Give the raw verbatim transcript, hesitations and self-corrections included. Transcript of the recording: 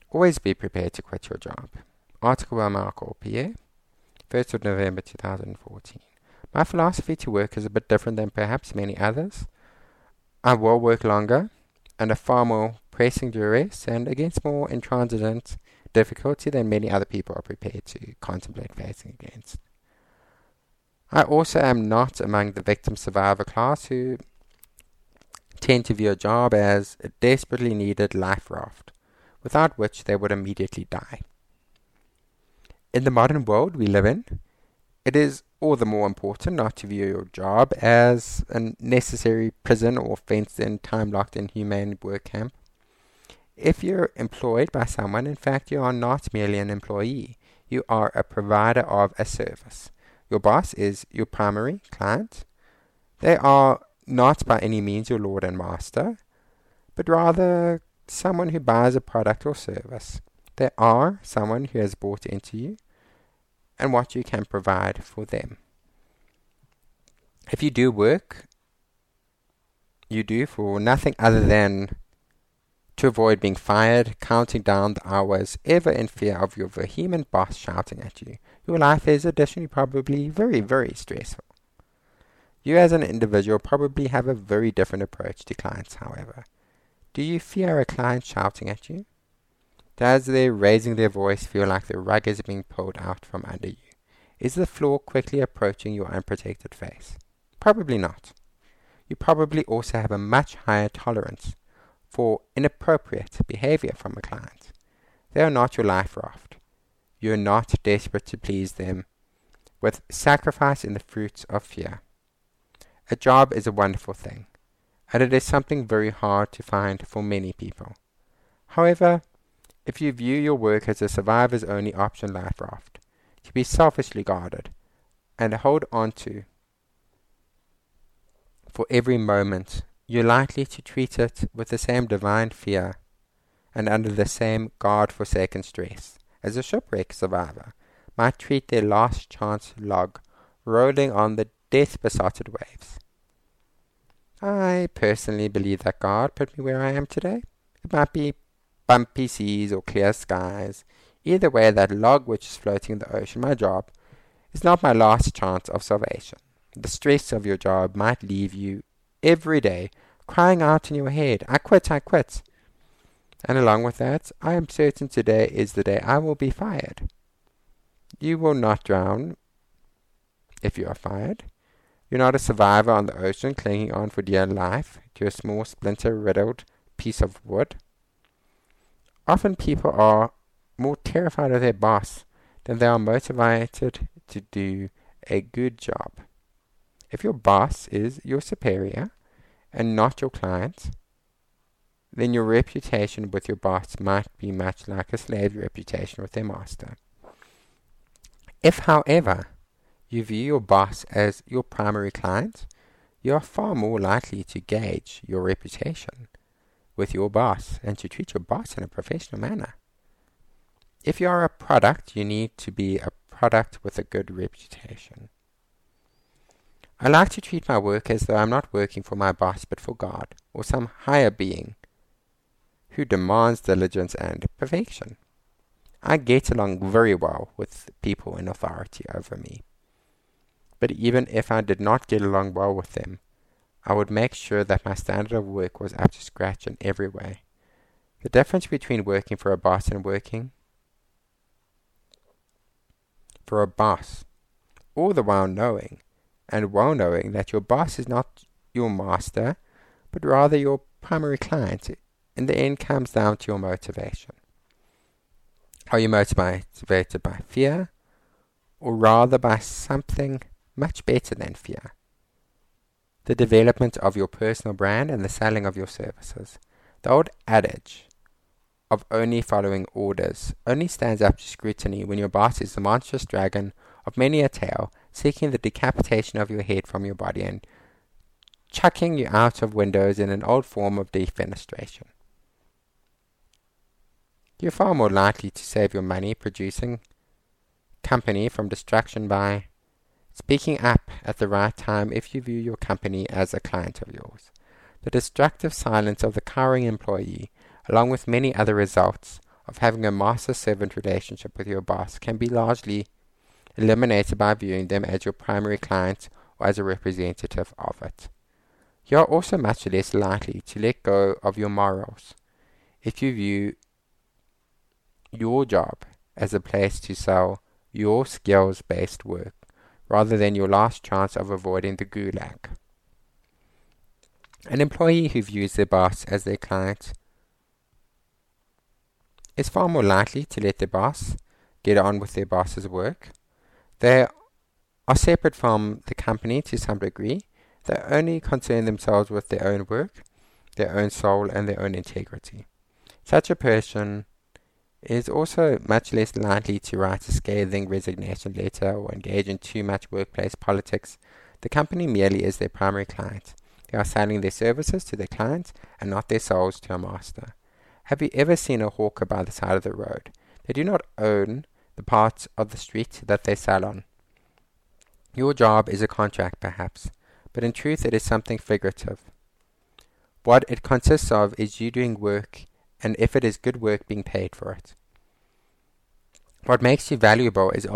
Always be prepared to quit your job. Article by Michael Pierre, first of November two thousand fourteen. My philosophy to work is a bit different than perhaps many others. I will work longer, under far more pressing duress, and against more intransigent difficulty than many other people are prepared to contemplate facing against. I also am not among the victim survivor class who tend to view a job as a desperately needed life raft, without which they would immediately die. In the modern world we live in, it is all the more important not to view your job as a necessary prison or fenced-in, time-locked, inhumane work camp. If you're employed by someone, in fact, you are not merely an employee. You are a provider of a service. Your boss is your primary client. They are not by any means your lord and master, but rather someone who buys a product or service. They are someone who has bought into you and what you can provide for them. If you do work, you do for nothing other than to avoid being fired, counting down the hours, ever in fear of your vehement boss shouting at you. Your life is additionally probably very, very stressful. You as an individual probably have a very different approach to clients, however. Do you fear a client shouting at you? Does their raising their voice feel like the rug is being pulled out from under you? Is the floor quickly approaching your unprotected face? Probably not. You probably also have a much higher tolerance for inappropriate behavior from a client. They are not your life raft. You are not desperate to please them, with sacrifice in the fruits of fear. A job is a wonderful thing, and it is something very hard to find for many people. However, if you view your work as a survivor's only option life raft, to be selfishly guarded and hold on to for every moment, you're likely to treat it with the same divine fear and under the same God-forsaken stress as a shipwreck survivor might treat their last chance log rolling on the death-besotted waves. I personally believe that God put me where I am today. It might be bumpy seas or clear skies. Either way, that log which is floating in the ocean, my job, is not my last chance of salvation. The stress of your job might leave you every day crying out in your head, I quit, I quit. And along with that, I am certain today is the day I will be fired. You will not drown if you are fired. You're not a survivor on the ocean clinging on for dear life to a small splinter-riddled piece of wood. Often people are more terrified of their boss than they are motivated to do a good job. If your boss is your superior and not your client, then your reputation with your boss might be much like a slave's reputation with their master. If, however, you view your boss as your primary client, you are far more likely to gauge your reputation with your boss and to treat your boss in a professional manner. If you are a product, you need to be a product with a good reputation. I like to treat my work as though I'm not working for my boss but for God or some higher being who demands diligence and perfection. I get along very well with people in authority over me. But even if I did not get along well with them, I would make sure that my standard of work was up to scratch in every way. The difference between working for a boss and working for a boss, all the while knowing, and well knowing that your boss is not your master, but rather your primary client, in the end comes down to your motivation. Are you motivated by fear, or rather by something much better than fear? The development of your personal brand and the selling of your services. The old adage of only following orders only stands up to scrutiny when your boss is the monstrous dragon of many a tale, seeking the decapitation of your head from your body and chucking you out of windows in an old form of defenestration. You're far more likely to save your money producing company from destruction by speaking up at the right time if you view your company as a client of yours. The destructive silence of the cowering employee, along with many other results of having a master-servant relationship with your boss can be largely eliminated by viewing them as your primary client or as a representative of it. You are also much less likely to let go of your morals if you view your job as a place to sell your skills-based work rather than your last chance of avoiding the gulag. An employee who views their boss as their client is far more likely to let their boss get on with their boss's work. They are separate from the company to some degree. They only concern themselves with their own work, their own soul, and their own integrity. Such a person is also much less likely to write a scathing resignation letter or engage in too much workplace politics. The company merely is their primary client. They are selling their services to their clients and not their souls to a master. Have you ever seen a hawker by the side of the road? They do not own the parts of the street that they sell on. Your job is a contract, perhaps, but in truth it is something figurative. What it consists of is you doing work, and if it is good work, being paid for it. What makes you valuable is